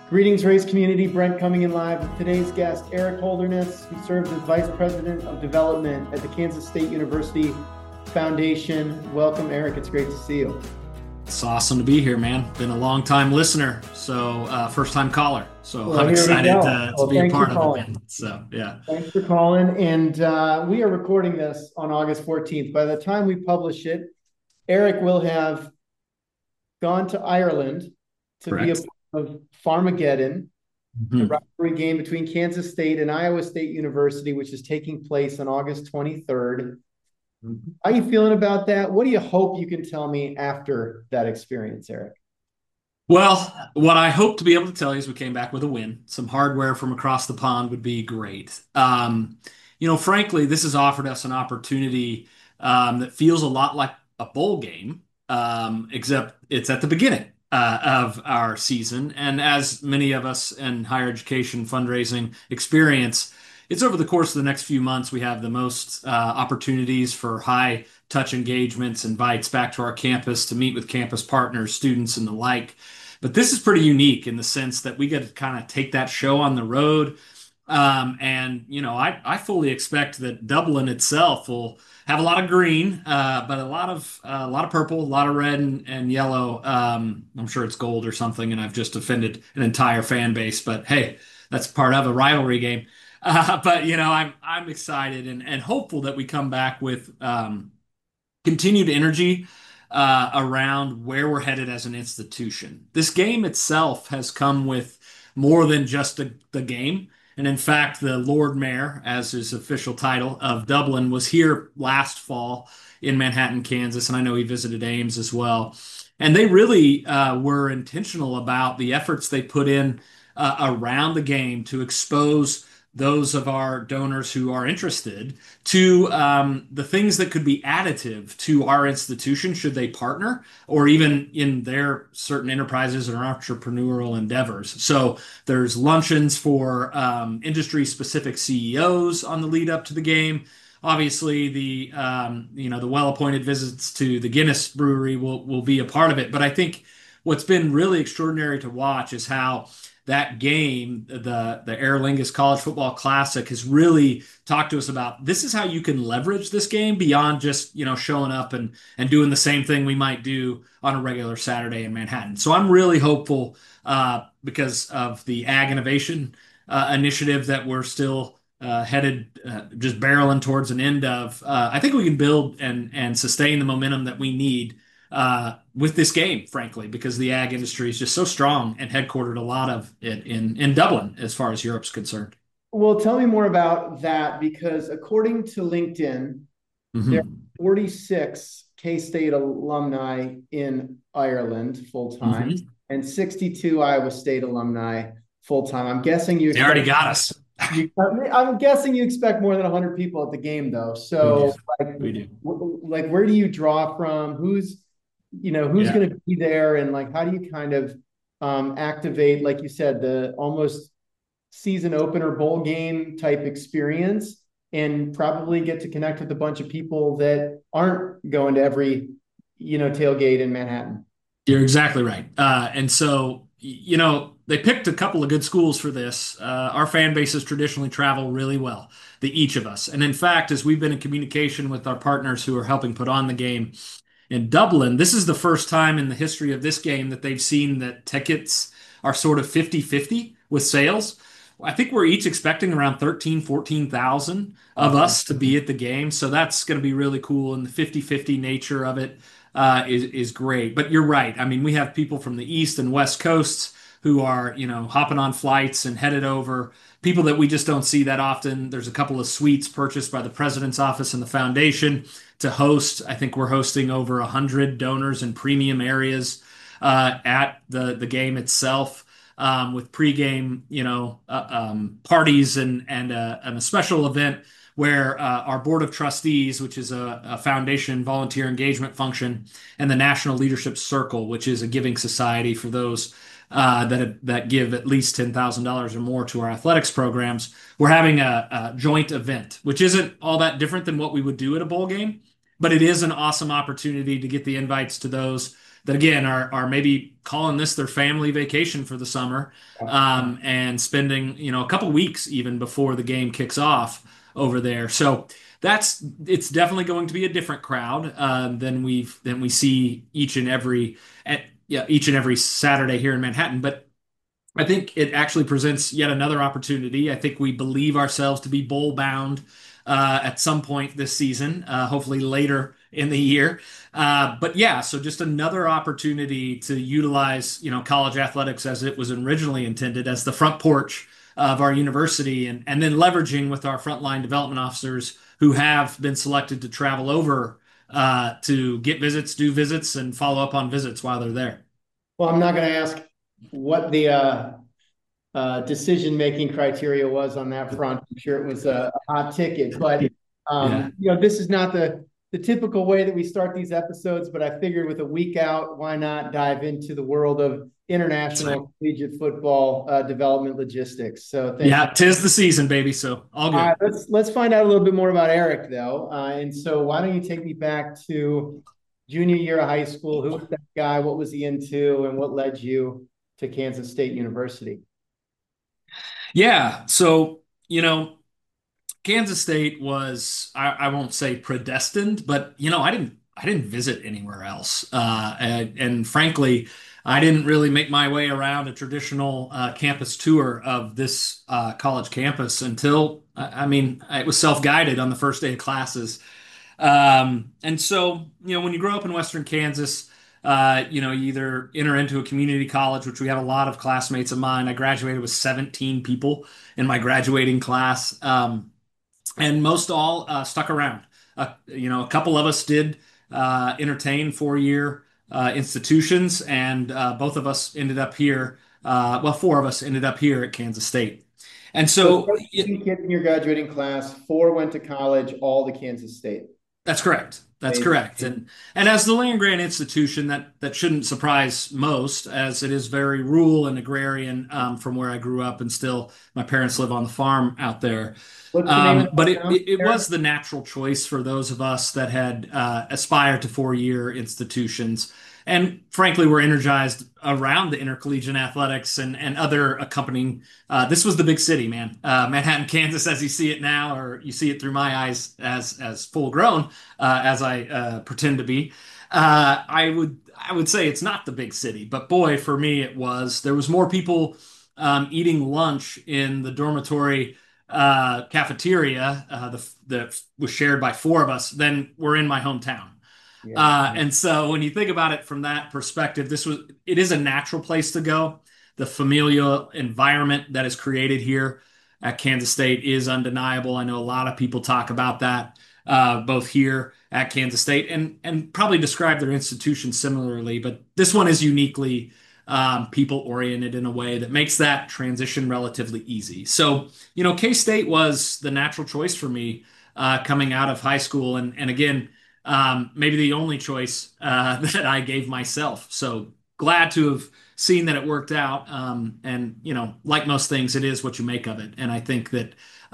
Greetings, race community. Brent coming in live with today's guest, Eric Holderness, who serves as Vice President of Development at the Kansas State University Foundation. Welcome, Eric. It's great to see you. It's awesome to be here, man. Been a long time listener, so first time caller. So Well, I'm here we excited go. to be a part of it, man. So yeah. Thanks for calling. And we are recording this on August 14th. By the time we publish it, Eric will have gone to Ireland to be a Correct. part of Farmageddon, the Mhm. rivalry game between Kansas State and Iowa State University, which is taking place on August 23rd. How are you feeling about that? What do you hope you can tell me after that experience, Eric? Well, what I hope to be able to tell you is we came back with a win. Some hardware from across the pond would be great. Frankly, this has offered us an opportunity that feels a lot like a bowl game, except it's at the beginning of our season. And as many of us in higher education fundraising experience, it's over the course of the next few months we have the most opportunities for high touch engagements, invites back to our campus to meet with campus partners, students, and the like. But this is pretty unique in the sense that we get to kind of take that show on the road. I fully expect that Dublin itself will have a lot of green, but a lot of purple, a lot of red and yellow. I'm sure it's gold or something, and I've just offended an entire fan base. But hey, that's part of a rivalry game. I'm excited and hopeful that we come back with continued energy around where we're headed as an institution. This game itself has come with more than just the game. And in fact, the Lord Mayor, as his official title of Dublin, was here last fall in Manhattan, Kansas. And I know he visited Ames as well. And they really were intentional about the efforts they put in around the game to expose those of our donors who are interested to the things that could be additive to our institution should they partner or even in their certain enterprises or entrepreneurial endeavors. So there's luncheons for industry specific CEOs on the lead up to the game. Obviously, the well-appointed visits to the Guinness Brewery will be a part of it. But I think what's been really extraordinary to watch is how that game, the Aer Lingus College Football Classic, has really talked to us about this is how you can leverage this game beyond just showing up and doing the same thing we might do on a regular Saturday in Manhattan. So I'm really hopeful because of the Ag Innovation initiative that we're still headed just barreling towards an end of. I think we can build and sustain the momentum that we need with this game, frankly, because the ag industry is just so strong and headquartered a lot of it in Dublin as far as Europe's concerned. Well, tell me more about that because according to LinkedIn, there are Hmm. 46 K-State alumni in Ireland full time Hmm. and 62 Iowa State alumni full time. They already got us. I'm guessing you expect more than 100 people at the game though. We do. So We do. like where do you draw from? Who's Yeah. going to be there and like how do you kind of activate, like you said, the almost season opener bowl game type experience and probably get to connect with a bunch of people that aren't going to every tailgate in Manhattan. You're exactly right. They picked a couple of good schools for this. Our fan bases traditionally travel really well, each of us. And in fact, as we've been in communication with our partners who are helping put on the game in Dublin, this is the first time in the history of this game that they've seen that tickets are sort of 50-50 with sales. I think we're each expecting around 13, 14,000 of Awesome. us to be at the game. So that's going to be really cool. And the 50-50 nature of it is great. But you're right. I mean, we have people from the East and West Coasts who are, hopping on flights and headed over. People that we just don't see that often. There's a couple of suites purchased by the president's office and the foundation to host. I think we're hosting over 100 donors in premium areas at the game itself. With pregame, parties and a special event where our board of trustees, which is a foundation volunteer engagement function, and the National Leadership Circle, which is a giving society for those that give at least $10,000 or more to our athletics programs. We're having a joint event, which isn't all that different than what we would do at a bowl game, but it is an awesome opportunity to get the invites to those that again are maybe calling this their family vacation for the summer, and spending a couple weeks even before the game kicks off over there. So it's definitely going to be a different crowd than we see each and every Saturday here in Manhattan. But I think it actually presents yet another opportunity. I think we believe ourselves to be bowl bound at some point this season, hopefully later in the year. But yeah, so just another opportunity to utilize, college athletics as it was originally intended as the front porch of our university, and then leveraging with our frontline development officers who have been selected to travel over to get visits, do visits, and follow up on visits while they're there. Well, I'm not going to ask what the decision-making criteria was on that front. I'm sure it was a hot ticket, but Yeah. this is not the typical way that we start these episodes. But I figured with a week out, why not dive into the world of international collegiate football development logistics? So thank Yeah, you. tis the season, baby. So all All good. right, let's find out a little bit more about Eric, though. And so, why don't you take me back to junior year of high school? Who was that guy? What was he into? And what led you to Kansas State University? Yeah. So, Kansas State was, I won't say predestined, but I didn't visit anywhere else. And frankly, I didn't really make my way around a traditional campus tour of this college campus until, I mean, it was self-guided on the first day of classes. And so, when you grow up in Western Kansas, you either enter into a community college, which we have a lot of classmates of mine. I graduated with 17 people in my graduating class. And most all stuck around. A couple of us did entertain 4-year institutions, and both of us ended up here. Well, four of us ended up here at Kansas State. And So so 17 kids in your graduating class, four went to college, all to Kansas State. that's correct. That's Amazing. correct. And as the land grant institution, that shouldn't surprise most, as it is very rural and agrarian from where I grew up, and still my parents live on the farm out there. What's the name of But the town, it Eric? was the natural choice for those of us that had aspired to 4-year institutions. And frankly, we're energized around the intercollegiate athletics and other accompanying. This was the big city, man. Manhattan, Kansas, as you see it now, or you see it through my eyes as full grown, as I pretend to be. I would say it's not the big city, but boy, for me, it was. There was more people eating lunch in the dormitory cafeteria that was shared by four of us than were in my hometown. Yeah. And so when you think about it from that perspective, it is a natural place to go. The familial environment that is created here at Kansas State is undeniable. I know a lot of people talk about that, both here at Kansas State and probably describe their institution similarly, but this one is uniquely people oriented in a way that makes that transition relatively easy. So, K-State was the natural choice for me coming out of high school. And again, maybe the only choice that I gave myself. So glad to have seen that it worked out. And like most things, it is what you make of it. And I think that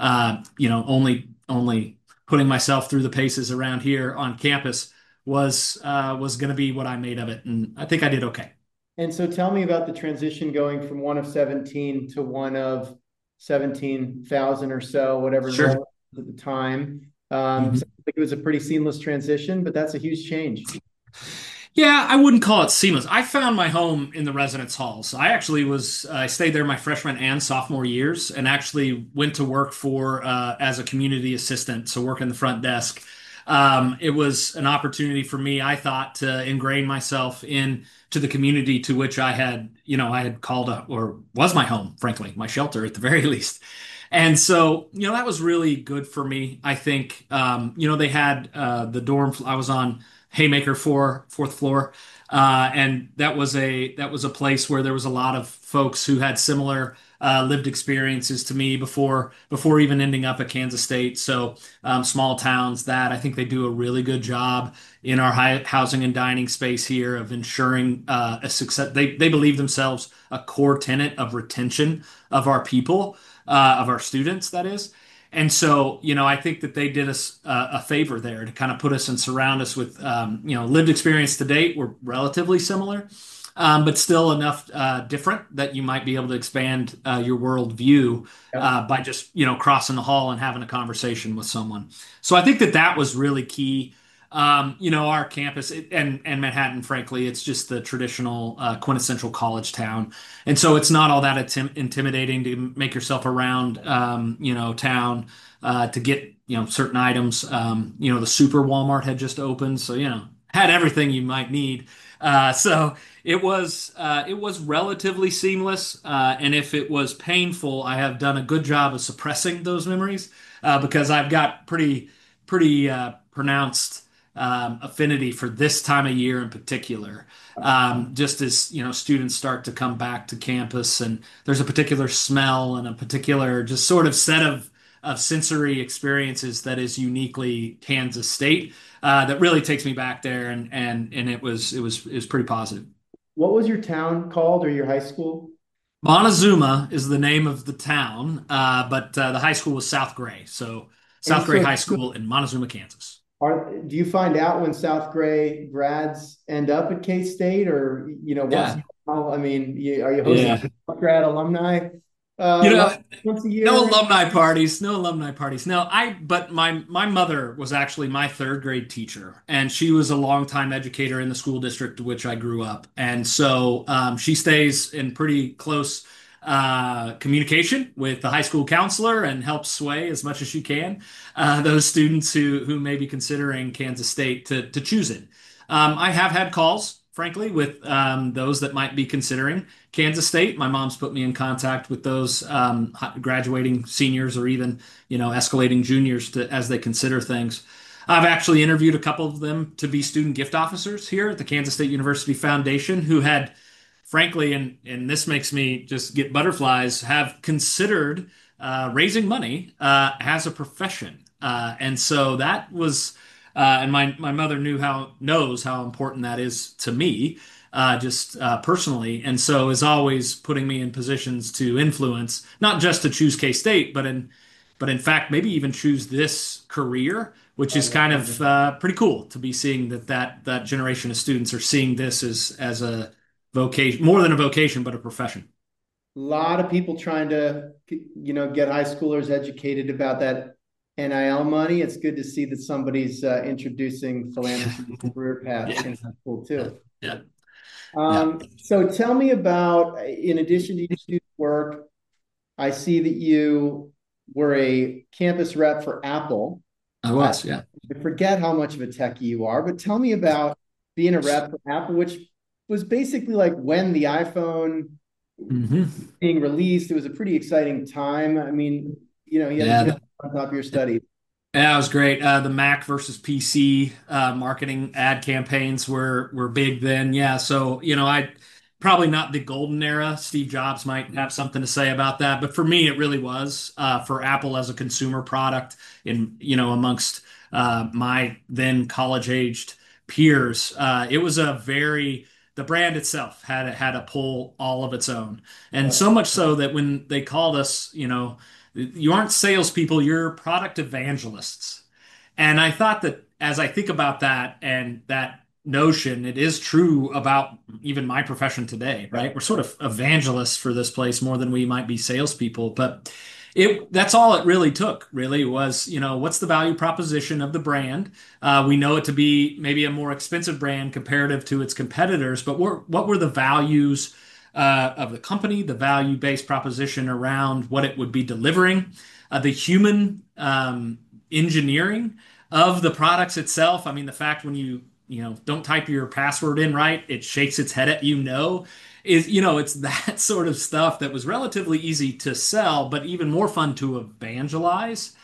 only putting myself through the paces around here on campus was going to be what I made of it, and I think I did okay. And so tell me about the transition going from one of 17 to one of 17,000 or so, whatever Sure. enrollment was at the time. Mhm. So I think it was a pretty seamless transition, but that's a huge change. Yeah, I wouldn't call it seamless. I found my home in the residence halls. I stayed there my freshman and sophomore years, and actually went to work for as a community assistant, so work in the front desk. It was an opportunity for me, I thought, to ingrain myself in to the community to which I had called up, or was my home, frankly, my shelter at the very least. And so, that was really good for me. I think, they had the dorm. I was on Haymaker 4, fourth floor, and that was a place where there was a lot of folks who had similar lived experiences to me before even ending up at Kansas State. So small towns that I think they do a really good job in our housing and dining space here of ensuring a success. They believe themselves a core tenet of retention of our people, of our students, that is. And so, I think that they did us a favor there to kind of put us and surround us with, lived experience to date. We're relatively similar, but still enough different that you might be able to expand your worldview Yep. by just, crossing the hall and having a conversation with someone. So I think that that was really key. Our campus and Manhattan, frankly, it's just the traditional quintessential college town. And so it's not all that intimidating to make yourself around, town to get, certain items. The Super Walmart had just opened, so had everything you might need. So it was relatively seamless. And if it was painful, I have done a good job of suppressing those memories because I've got pretty pronounced affinity for this time of year in particular. Just as students start to come back to campus, and there's a particular smell and a particular just sort of set of sensory experiences that is uniquely Kansas State that really takes me back there, and it was pretty positive. What was your town called or your high school? Montezuma is the name of the town, but the high school was South Gray. So And South Gray so High School in Montezuma, Kansas. do you find out when South Gray grads end up at K-State, or once in Yeah. a while? I mean, are you hosting Yeah. grad alumni You lunch know, once a no year? alumni parties, no alumni parties. No, but my mother was actually my third grade teacher, and she was a longtime educator in the school district to which I grew up. And so she stays in pretty close communication with the high school counselor and helps sway as much as she can those students who may be considering Kansas State to choose it. I have had calls, frankly, with those that might be considering Kansas State. My mom's put me in contact with those graduating seniors or even, escalating juniors as they consider things. I've actually interviewed a couple of them to be student gift officers here at the Kansas State University Foundation who had, frankly, and this makes me just get butterflies, have considered raising money as a profession. And so that was, and my mother knows how important that is to me just personally, and so is always putting me in positions to influence, not just to choose K-State, but in fact maybe even choose this career, which is kind of pretty cool to be seeing that generation of students are seeing this as a vocation, more than a vocation, but a profession. A lot of people trying to, get high schoolers educated about that NIL money. It's good to see that somebody's introducing philanthropy as a career path Yeah, in high school yeah, too. yeah, yeah. So tell me about, in addition to your student work, I see that you were a campus rep for Apple. I I was, yeah. I forget how much of a techie you are, but tell me about being a rep for Apple, which was basically like when the iPhone Hmm. being released. It was a pretty exciting time. I mean, you had to Yeah, get on top of your studies. yeah, it was great. The Mac versus PC marketing ad campaigns were big then. Yeah, so I probably not the golden era. Steve Jobs might have something to say about that, but for me, it really was for Apple as a consumer product in amongst my then college aged peers. It was a very the brand itself had a pull all of its own, and Yeah. so much so that when they called us, you aren't salespeople, you're product evangelists. And I thought that as I think about that and that notion, it is true about even my profession today, right? We're sort of evangelists for this place more than we might be salespeople. But that's all it really took, really, was, what's the value proposition of the brand? We know it to be maybe a more expensive brand comparative to its competitors, but what were the values of the company, the value-based proposition around what it would be delivering, the human engineering of the products itself. I mean, the fact when you don't type your password in right, it shakes its head at is it's that sort of stuff that was relatively easy to sell, but even more fun to evangelize.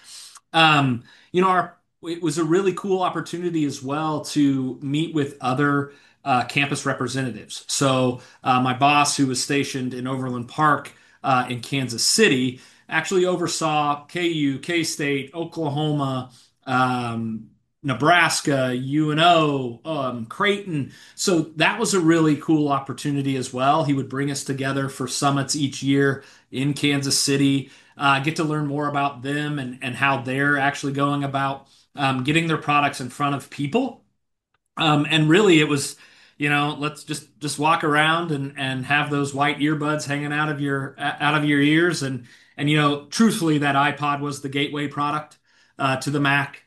It was a really cool opportunity as well to meet with other campus representatives. So my boss, who was stationed in Overland Park in Kansas City, actually oversaw KU, K-State, Oklahoma, um, Nebraska, UNO, Creighton. So that was a really cool opportunity as well. He would bring us together for summits each year in Kansas City. get to learn more about them and how they're actually going about getting their products in front of people. And really, it was, let's just walk around and have those white earbuds hanging out of your ears, and truthfully, that iPod was the gateway product to the Mac,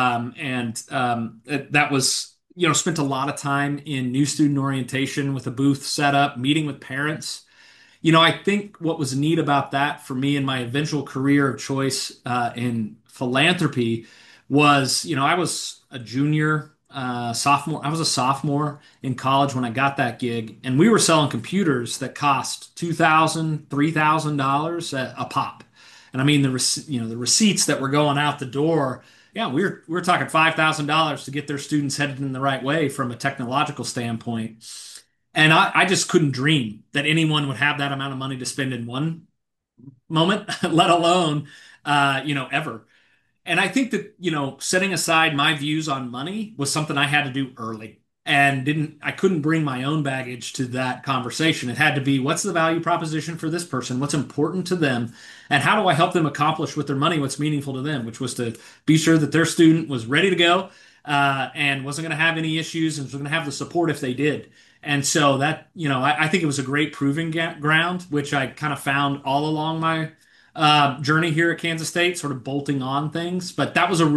that was spent a lot of time in new student orientation with a booth set up, meeting with parents. I think what was neat about that for me in my eventual career of choice in philanthropy was, I was a junior, sophomore. I was a sophomore in college when I got that gig, and we were selling computers that cost $2,000, $3,000 a pop. And I mean the receipts that were going out the door. Yeah, we were talking $5,000 to get their students headed in the right way from a technological standpoint. And I just couldn't dream that anyone would have that amount of money to spend in one moment, let alone, ever. And I think that, setting aside my views on money was something I had to do early and I couldn't bring my own baggage to that conversation. It had to be, what's the value proposition for this person? What's important to them? And how do I help them accomplish with their money what's meaningful to them, which was to be sure that their student was ready to go, and wasn't going to have any issues and was going to have the support if they did. And so that, I think it was a great proving ground, which I kind of found all along my journey here at Kansas State, sort of bolting on things. But that was a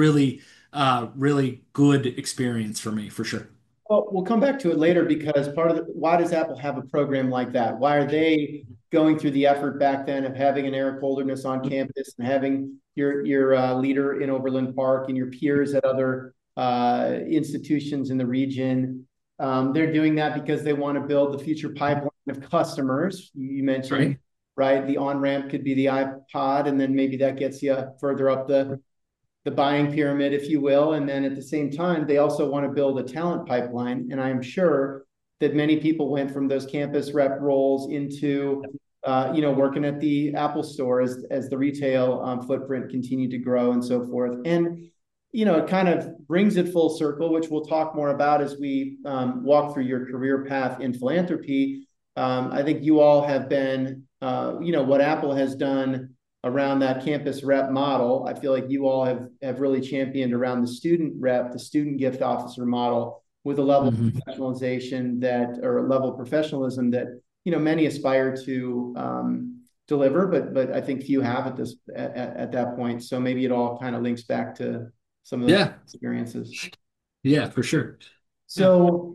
really good experience for me, for sure. Well, we'll come back to it later because why does Apple have a program like that? Why are they going through the effort back then of having an Eric Holderness on campus and having your leader in Overland Park and your peers at other institutions in the region? They're doing that because they want to build the future pipeline of customers. You mentioned, right? The on-ramp could be the iPod, and then maybe that gets you further up the buying pyramid, if you will. And then at the same time, they also want to build a talent pipeline. And I'm sure that many people went from those campus rep roles into, working at the Apple store as the retail footprint continued to grow and so forth. And, it kind of brings it full circle, which we'll talk more about as we walk through your career path in philanthropy. I think you all have been, what Apple has done around that campus rep model. I feel like you all have really championed around the student rep, the student gift officer model with a level of professionalization or a level of professionalism that, many aspire to deliver, but I think few have at that point. So maybe it all kind of links back to some of those experiences. Yeah, for sure. So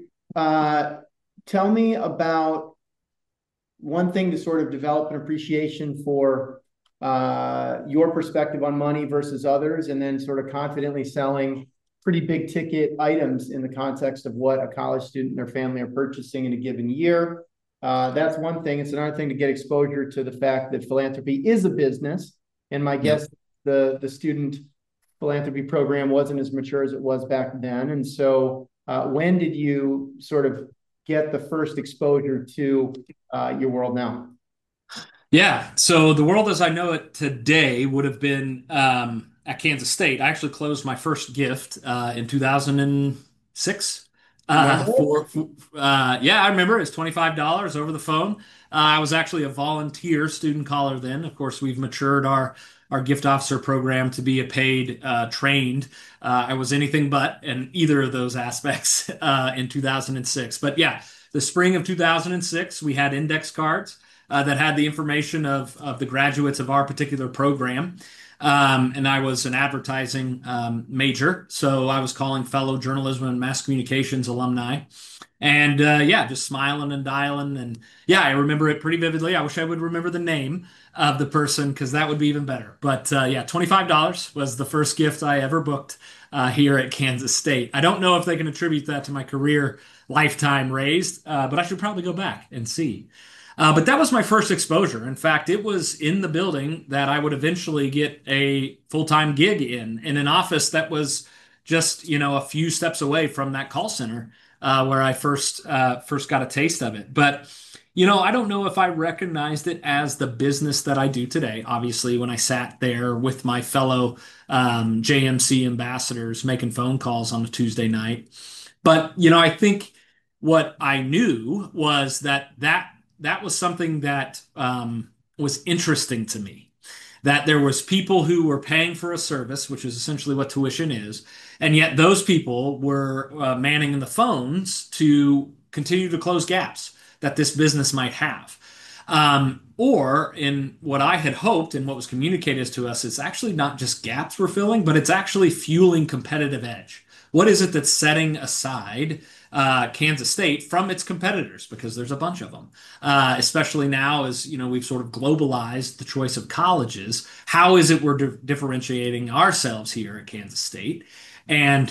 tell me about one thing to sort of develop an appreciation for your perspective on money versus others, and then sort of confidently selling pretty big ticket items in the context of what a college student and their family are purchasing in a given year. That's one thing. It's another thing to get exposure to the fact that philanthropy is a business. And my guess, the student philanthropy program wasn't as mature as it was back then. And so when did you sort of get the first exposure to your world now? Yeah. So the world as I know it today would have been at Kansas State. I actually closed my first gift in 2006. Yeah, I remember it's $25 over the phone. I was actually a volunteer student caller then. Of course, we've matured our gift officer program to be a paid trained. I was anything but in either of those aspects in 2006. But yeah, the spring of 2006, we had index cards that had the information of the graduates of our particular program. And I was an advertising major, so I was calling fellow journalism and mass communications alumni. And yeah, just smiling and dialing. And yeah, I remember it pretty vividly. I wish I would remember the name of the person because that would be even better. But yeah, $25 was the first gift I ever booked here at Kansas State. I don't know if they can attribute that to my career lifetime raised, but I should probably go back and see. But that was my first exposure. In fact, it was in the building that I would eventually get a full-time gig in an office that was just, a few steps away from that call center where I first got a taste of it. But, I don't know if I recognized it as the business that I do today. Obviously, when I sat there with my fellow JMC ambassadors making phone calls on a Tuesday night. But, I think what I knew was that was something that was interesting to me. that there was people who were paying for a service, which is essentially what tuition is, and yet those people were manning the phones to continue to close gaps that this business might have. Or in what I had hoped and what was communicated to us, it's actually not just gaps we're filling, but it's actually fueling competitive edge. What is it that's setting aside Kansas State from its competitors? Because there's a bunch of them, especially now as we've sort of globalized the choice of colleges. How is it we're differentiating ourselves here at Kansas State? And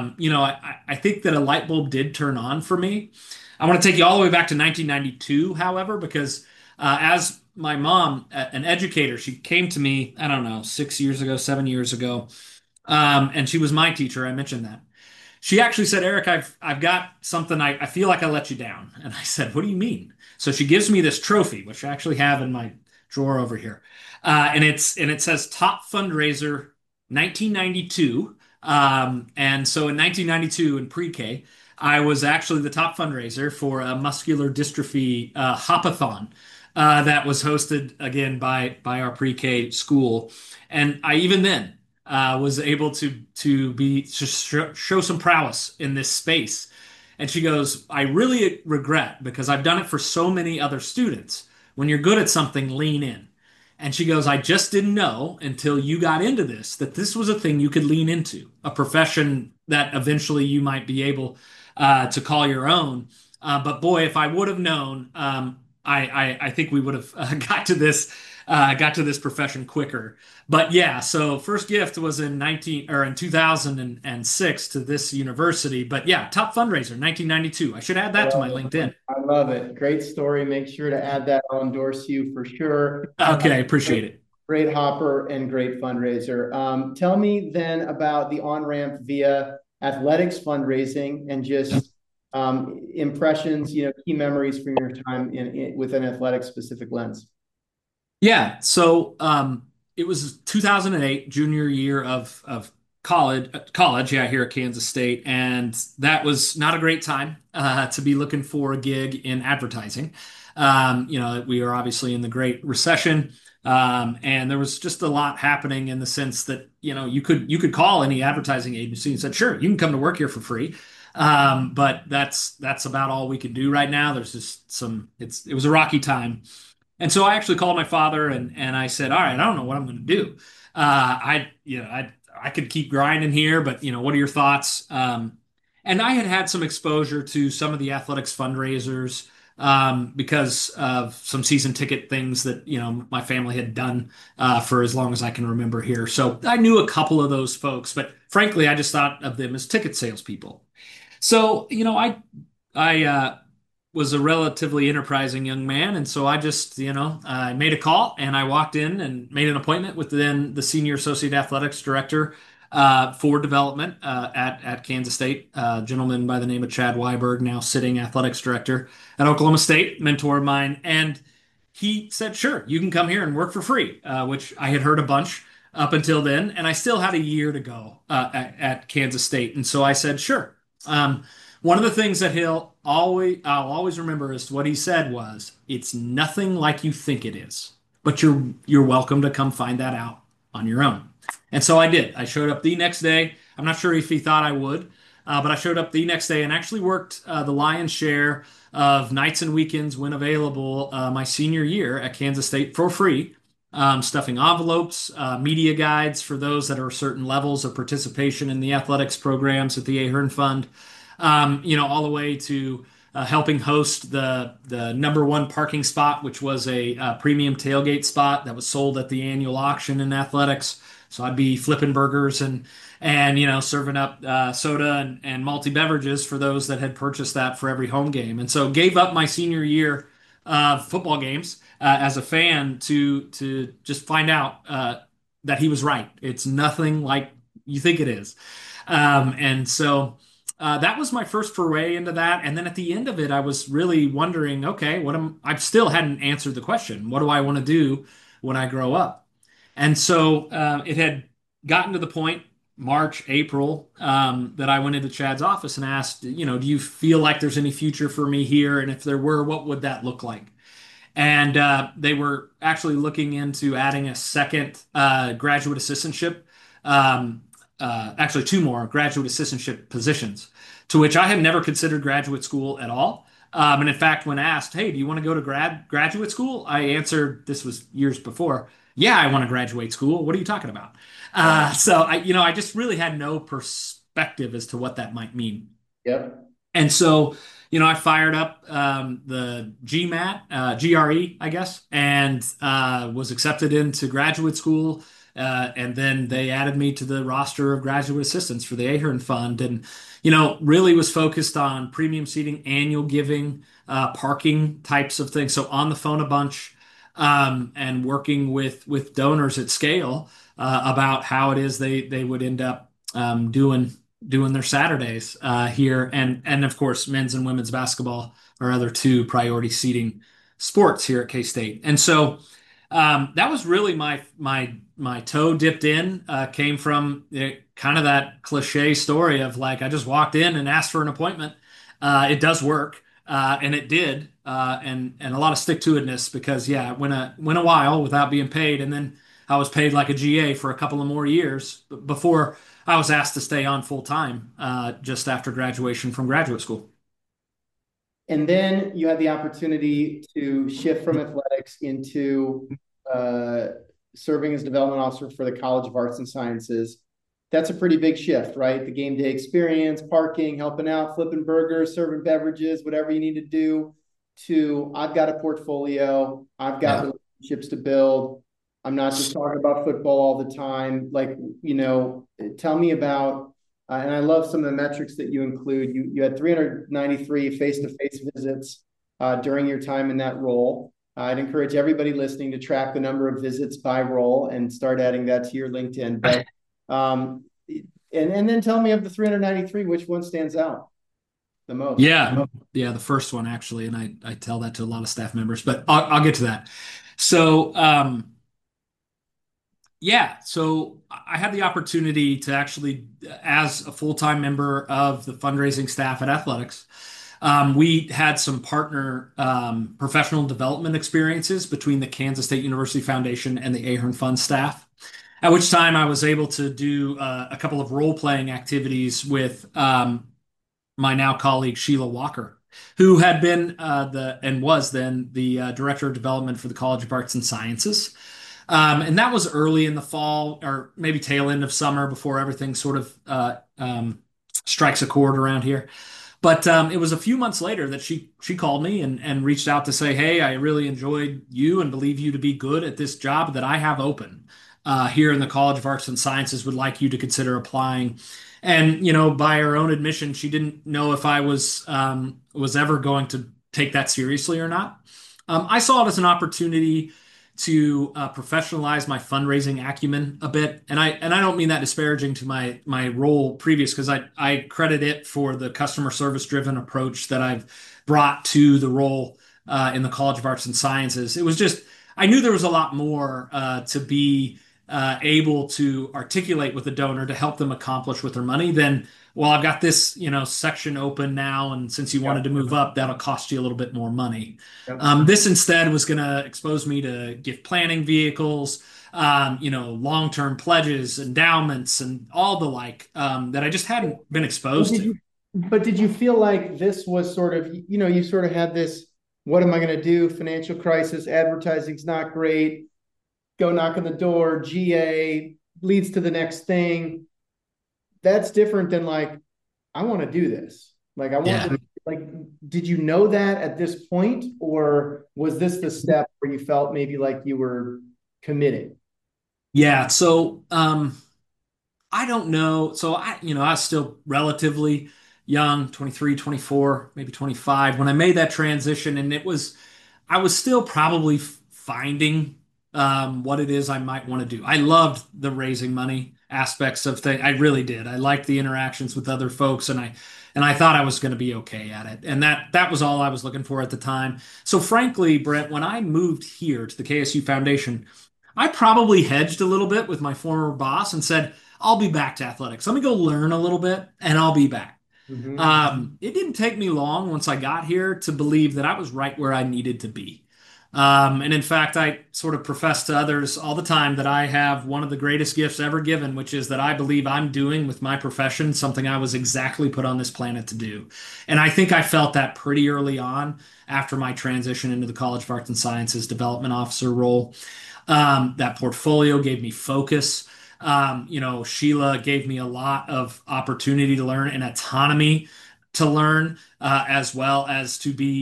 I think that a light bulb did turn on for me. I want to take you all the way back to 1992, however, because as my mom, an educator, she came to me, I don't know, 6 years ago, 7 years ago, and she was my teacher. I mentioned that. She actually said, Eric, I've got something. I feel like I let you down. And I said, what do you mean? So she gives me this trophy, which I actually have in my drawer over here. And it says top fundraiser 1992. And so in 1992 in pre-K, I was actually the top fundraiser for a muscular dystrophy hopathon that was hosted again by our pre-K school. And I even then was able to show some prowess in this space. And she goes, I really regret because I've done it for so many other students. When you're good at something, lean in. And she goes, I just didn't know until you got into this that this was a thing you could lean into, a profession that eventually you might be able to call your own. But boy, if I would have known, I think we would have got to this profession quicker. But yeah, so first gift was in 2006 to this university. But yeah, top fundraiser 1992. I should add that to my LinkedIn. I love it. Great story. Make sure to add that. I'll endorse you for sure. Okay, appreciate it. Great hopper and great fundraiser. Tell me then about the on-ramp via athletics fundraising and just impressions, key memories from your time with an athletic specific lens. Yeah, so it was 2008, junior year of college, yeah, here at Kansas State, and that was not a great time to be looking for a gig in advertising. We are obviously in the Great Recession, and there was just a lot happening in the sense that you could call any advertising agency and said, sure, you can come to work here for free. But that's about all we could do right now. There's just it was a rocky time. And so I actually called my father and I said, all right, I don't know what I'm going to do. I could keep grinding here, but what are your thoughts? And I had some exposure to some of the athletics fundraisers because of some season ticket things that my family had done for as long as I can remember here. So I knew a couple of those folks, but frankly, I just thought of them as ticket salespeople. So I was a relatively enterprising young man, and so I just I made a call and I walked in and made an appointment with then the senior associate athletics director for development at Kansas State, a gentleman by the name of Chad Weiberg, now sitting athletics director at Oklahoma State, mentor of mine, and he said, "Sure, you can come here and work for free," which I had heard a bunch up until then, and I still had a year to go at Kansas State, and so I said, "Sure." One of the things that I'll always remember is what he said was, "It's nothing like you think it is, but you're welcome to come find that out on your own." And so I did. I showed up the next day. I'm not sure if he thought I would, but I showed up the next day and actually worked the lion's share of nights and weekends when available my senior year at Kansas State for free, stuffing envelopes, media guides for those that are certain levels of participation in the athletics programs at the Ahern Fund, all the way to helping host the number one parking spot, which was a premium tailgate spot that was sold at the annual auction in athletics. So I'd be flipping burgers and serving up soda and malty beverages for those that had purchased that for every home game. And so gave up my senior year football games as a fan to just find out that he was right. It's nothing like you think it is. And so that was my first foray into that. And then at the end of it, I was really wondering, okay, I still hadn't answered the question. What do I want to do when I grow up? And so it had gotten to the point, March, April, that I went into Chad's office and asked, do you feel like there's any future for me here? And if there were, what would that look like? And they were actually looking into adding a second graduate assistantship, um, actually two more graduate assistantship positions, to which I had never considered graduate school at all. And in fact, when asked, "Hey, do you want to go to graduate school?" I answered, this was years before, "Yeah, I want to graduate school. What are you talking about?" So I just really had no perspective as to what that might mean. Yep. And so, I fired up the GMAT, GRE, I guess, and was accepted into graduate school. And then they added me to the roster of graduate assistants for the Ahern Fund, and really was focused on premium seating, annual giving, parking types of things. So on the phone a bunch, and working with donors at scale about how it is they would end up doing their Saturdays here, and of course, men's and women's basketball are other two priority seating sports here at K-State. And so that was really my toe dipped in. Came from kind of that cliche story of like I just walked in and asked for an appointment. It does work, and it did, and a lot of stick to itness because yeah, it went a while without being paid, and then I was paid like a GA for a couple of more years before I was asked to stay on full time just after graduation from graduate school. And then you had the opportunity to shift from athletics into uh, serving as development officer for the College of Arts and Sciences. That's a pretty big shift, right? The game day experience, parking, helping out, flipping burgers, serving beverages, whatever you need to do. To I've got a portfolio, I've got Yeah. relationships to build. I'm not just talking about football all the time. Like, tell me about and I love some of the metrics that you include. You had 393 face-to-face visits during your time in that role. I'd encourage everybody listening to track the number of visits by role and start adding that to your LinkedIn. But um, and then tell me of the 393, which one stands out the most? Yeah, yeah, the first one actually, and I tell that to a lot of staff members, but I'll get to that. So, yeah, so I had the opportunity to actually, as a full-time member of the fundraising staff at Athletics, we had some partner professional development experiences between the Kansas State University Foundation and the Ahern Fund staff. At which time I was able to do a couple of role-playing activities with my now colleague Sheila Walker, who had been and was then the director of development for the College of Arts and Sciences. And that was early in the fall or maybe tail end of summer before everything sort of strikes a chord around here. But it was a few months later that she called me and reached out to say, "Hey, I really enjoyed you and believe you to be good at this job that I have open here in the College of Arts and Sciences. Would like you to consider applying." And by her own admission, she didn't know if I was ever going to take that seriously or not. I saw it as an opportunity to professionalize my fundraising acumen a bit, and I don't mean that disparaging to my role previous because I credit it for the customer service driven approach that I've brought to the role in the College of Arts and Sciences. It was just I knew there was a lot more to be able to articulate with a donor to help them accomplish with their money than, well, I've got this, section open now, and since you wanted Yep. to move up, that'll cost you a little bit more money. Yep. This instead was going to expose me to gift planning vehicles, long-term pledges, endowments, and all the like that I just hadn't been But exposed did to. you, but did you feel like this was sort of, you sort of had this, what am I going to do? Financial crisis, advertising's not great. Go knock on the door, GA leads to the next thing. That's different than like, I want to do this. Like, I want Yeah. to, like, did you know that at this point, or was this the step where you felt maybe like you were committing? Yeah. So, I don't know. So I was still relatively young, 23, 24, maybe 25 when I made that transition. And I was still probably finding what it is I might want to do. I loved the raising money aspects of things. I really did. I liked the interactions with other folks, and I thought I was going to be okay at it. And that was all I was looking for at the time. So frankly, Brett, when I moved here to the KSU Foundation, I probably hedged a little bit with my former boss and said, "I'll be back to athletics. Let me go learn a little bit and I'll be back." Mm-hmm. It didn't take me long once I got here to believe that I was right where I needed to be. And in fact, I sort of profess to others all the time that I have one of the greatest gifts ever given, which is that I believe I'm doing with my profession something I was exactly put on this planet to do. And I think I felt that pretty early on after my transition into the College of Arts and Sciences development officer role. That portfolio gave me focus. Sheila gave me a lot of opportunity to learn and autonomy to learn, as well as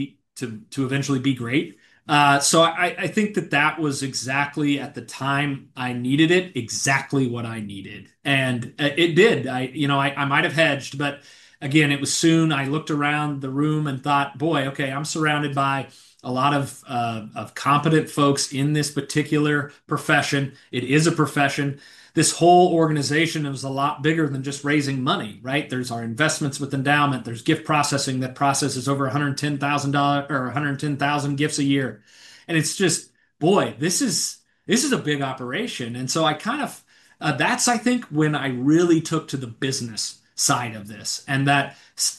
to eventually be great. So I think that was exactly at the time I needed it, exactly what I needed, and it did. I might have hedged, but again, it was soon. I looked around the room and thought, boy, okay, I'm surrounded by a lot of competent folks in this particular profession. It is a profession. This whole organization is a lot bigger than just raising money, right? There's our investments with endowment. There's gift processing that processes over $110,000 or 110,000 gifts a year, and it's just, boy, this is a big operation. And so I kind of that's I think when I really took to the business side of this, and that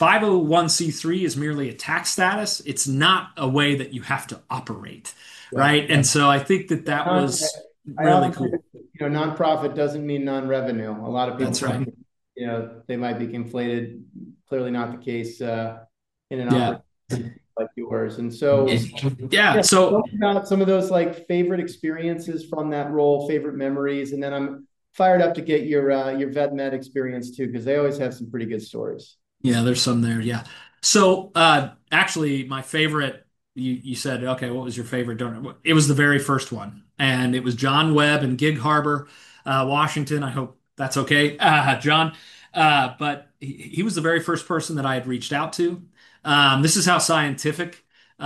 501(c)(3 is merely a tax status. It's not a way that you have to operate, Yeah. right? And so I think that Non- was I really often say, cool. nonprofit doesn't mean non-revenue. A lot of people That's might right. be, they might be conflated. Clearly not the case in an Yeah. operation like yours. And so, Yeah. yeah, So talk about some of those like favorite experiences from that role, favorite memories, and then I'm fired up to get your vet med experience too, because they always have some pretty good stories. yeah, there's some there. Yeah. So actually, my favorite. You said, okay, what was your favorite donor? It was the very first one, and it was John Webb in Gig Harbor, Washington. I hope that's okay, John. But he was the very first person that I had reached out to. This is how scientific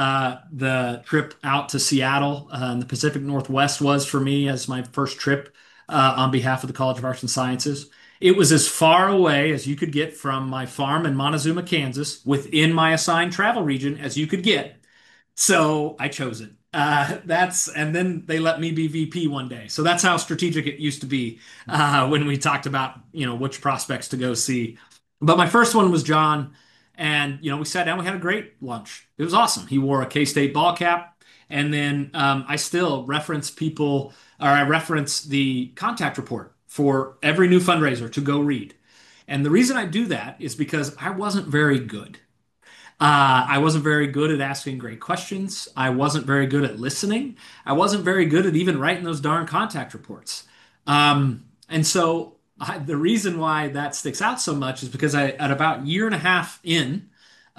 the trip out to Seattle in the Pacific Northwest was for me as my first trip on behalf of the College of Arts and Sciences. It was as far away as you could get from my farm in Montezuma, Kansas, within my assigned travel region as you could get. So I chose it. And then they let me be VP one day. So that's how strategic it used to be when we talked about which prospects to go see. But my first one was John, and we sat down. We had a great lunch. It was awesome. He wore a K-State ball cap, and then I still reference people, or I reference the contact report for every new fundraiser to go read. And the reason I do that is because I wasn't very good. I wasn't very good at asking great questions. I wasn't very good at listening. I wasn't very good at even writing those darn contact reports. And so the reason why that sticks out so much is because at about year and a half in,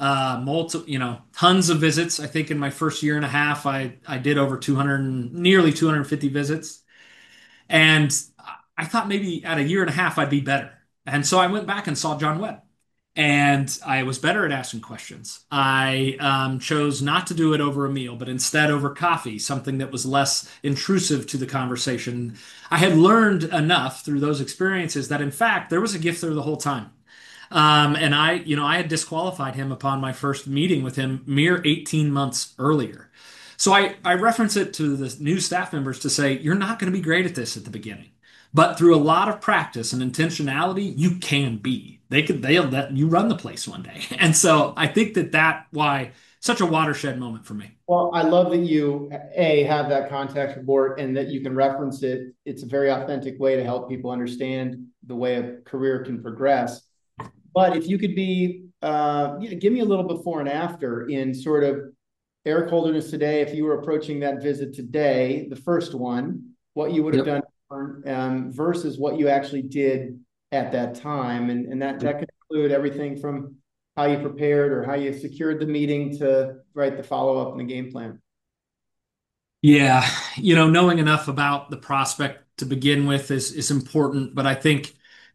tons of visits. I think in my first year and a half, I did over 200, nearly 250 visits. And I thought maybe at a year and a half, I'd be better. And so I went back and saw John Webb. And I was better at asking questions. I chose not to do it over a meal, but instead over coffee, something that was less intrusive to the conversation. I had learned enough through those experiences that, in fact, there was a gift there the whole time. And I had disqualified him upon my first meeting with him mere 18 months earlier. So I reference it to the new staff members to say, you're not going to be great at this at the beginning, but through a lot of practice and intentionality, you can be. They'll let you run the place one day. And so I think that why such a watershed moment for me. Well, I love that you have that contact report and that you can reference it. It's a very authentic way to help people understand the way a career can progress. But if you could give me a little before and after in sort of Eric Holderness today, if you were approaching that visit today, the first one, what you would have Yep. done versus what you actually did at that time. And that could include everything from how you prepared or how you secured the meeting to write the follow-up and the game plan. Yeah, knowing enough about the prospect to begin with is important, but I think,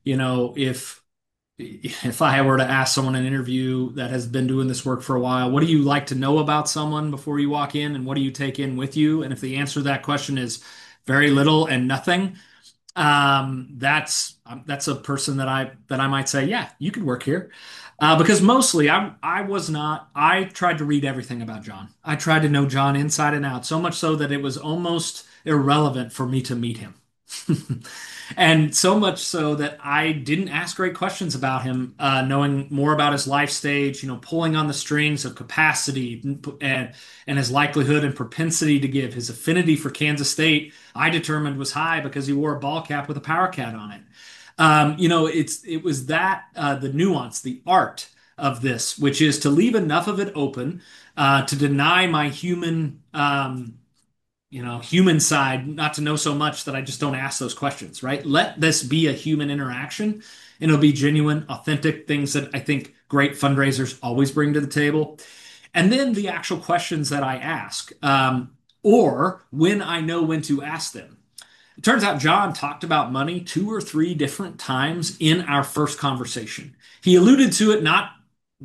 if I were to ask someone in an interview that has been doing this work for a while, what do you like to know about someone before you walk in, and what do you take in with you? And if the answer to that question is very little and nothing, that's a person that I might say, yeah, you could work here. Because mostly I was not. I tried to read everything about John. I tried to know John inside and out, so much so that it was almost irrelevant for me to meet him. And so much so that I didn't ask great questions about him, knowing more about his life stage, pulling on the strings of capacity and his likelihood and propensity to give. His affinity for Kansas State, I determined was high because he wore a ball cap with a power cat on it. It was that the nuance, the art of this, which is to leave enough of it open, to deny my human side, not to know so much that I just don't ask those questions, right? Let this be a human interaction and it'll be genuine, authentic things that I think great fundraisers always bring to the table. And then the actual questions that I ask, or when I know when to ask them. It turns out John talked about money two or three different times in our first conversation. He alluded to it not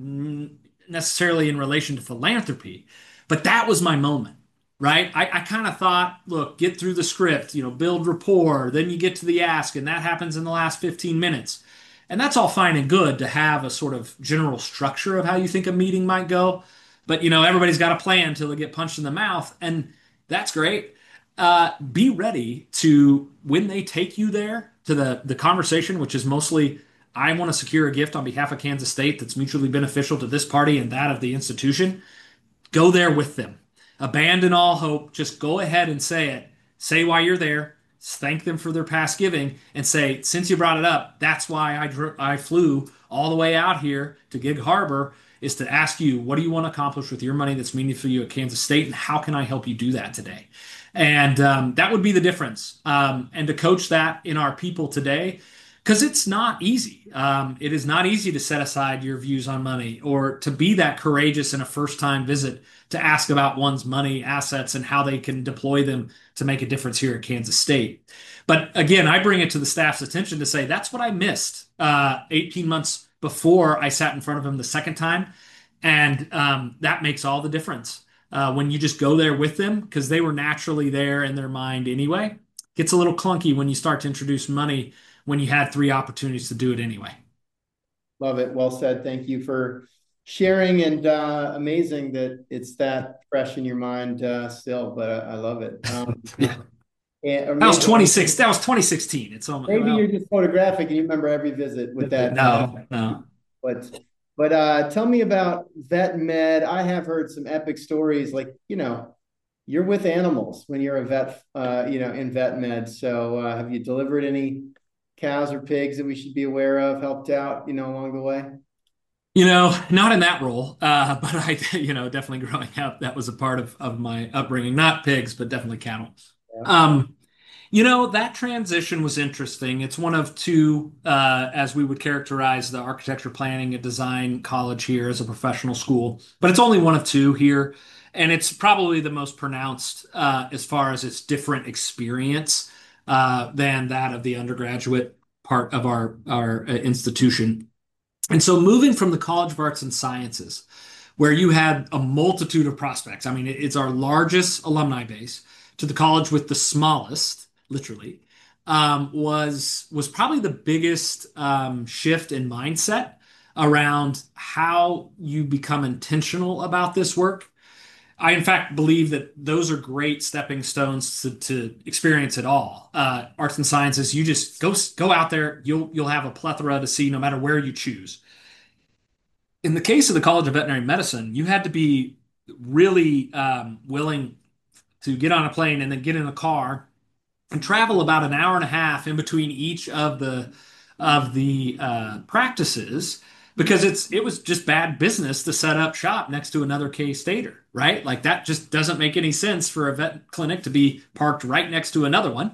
necessarily in relation to philanthropy, but that was my moment, right? I kind of thought, look, get through the script, build rapport, then you get to the ask, and that happens in the last 15 minutes. And that's all fine and good to have a sort of general structure of how you think a meeting might go. But, everybody's got a plan until they get punched in the mouth, and that's great. Be ready to, when they take you there to the conversation, which is mostly, I want to secure a gift on behalf of Kansas State that's mutually beneficial to this party and that of the institution. Go there with them. Abandon all hope. Just go ahead and say it. Say why you're there. Thank them for their past giving, and say, since you brought it up, that's why I flew all the way out here to Gig Harbor, is to ask you, what do you want to accomplish with your money that's meaningful for you at Kansas State, and how can I help you do that today? And that would be the difference. And to coach that in our people today, because it's not easy. It is not easy to set aside your views on money or to be that courageous in a first time visit to ask about one's money, assets, and how they can deploy them to make a difference here at Kansas State. But again, I bring it to the staff's attention to say that's what I missed 18 months before I sat in front of him the second time. And that makes all the difference when you just go there with them because they were naturally there in their mind anyway. Gets a little clunky when you start to introduce money when you had three opportunities to do it anyway. Love it. Well said. Thank you for sharing, and amazing that it's that fresh in your mind still, but I love it. Yeah. Or That was maybe, 26. That was 2016. It's almost maybe well, you're just photographic and you remember every visit with that. no, no. But tell me about vet med. I have heard some epic stories, like you're with animals when you're a vet, in vet med. So have you delivered any cows or pigs that we should be aware of, helped out, along the way? Not in that role, but I, definitely growing up, that was a part of my upbringing. Not pigs, but definitely cattle. Yeah. Um, that transition was interesting. It's one of two, as we would characterize the architecture, planning, and design college here as a professional school, but it's only one of two here. And it's probably the most pronounced as far as its different experience than that of the undergraduate part of our institution. And so moving from the College of Arts and Sciences, where you had a multitude of prospects, I mean, it's our largest alumni base, to the college with the smallest, literally, was probably the biggest shift in mindset around how you become intentional about this work. I, in fact, believe that those are great stepping stones to experience it all. Arts and sciences, you just go out there. You'll have a plethora to see no matter where you choose. In the case of the College of Veterinary Medicine, you had to be really willing to get on a plane and then get in a car and travel about an hour and a half in between each of the practices because it was just bad business to set up shop next to another K-Stater, right? Like that just doesn't make any sense for a vet clinic to be parked right next to another one.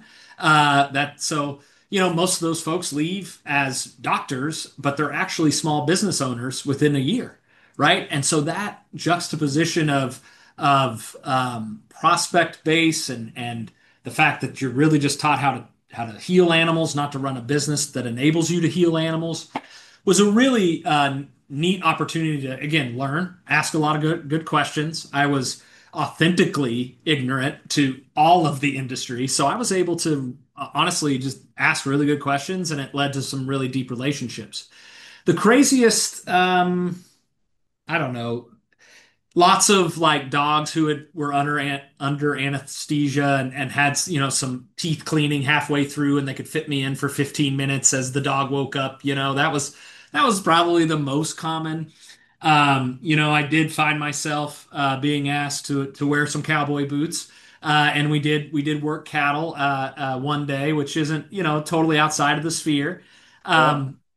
Most of those folks leave as doctors, but they're actually small business owners within a year, right? And so that juxtaposition of prospect base and the fact that you're really just taught how to heal animals, not to run a business that enables you to heal animals, was a really neat opportunity to again learn, ask a lot of good questions. I was authentically ignorant to all of the industry, so I was able to honestly just ask really good questions, and it led to some really deep relationships. The craziest, I don't know, lots of like dogs who were under anesthesia and had some teeth cleaning halfway through, and they could fit me in for 15 minutes as the dog woke up. That was probably the most common. I did find myself being asked to wear some cowboy boots. And we did work cattle one day, which isn't totally outside of the sphere. Yeah.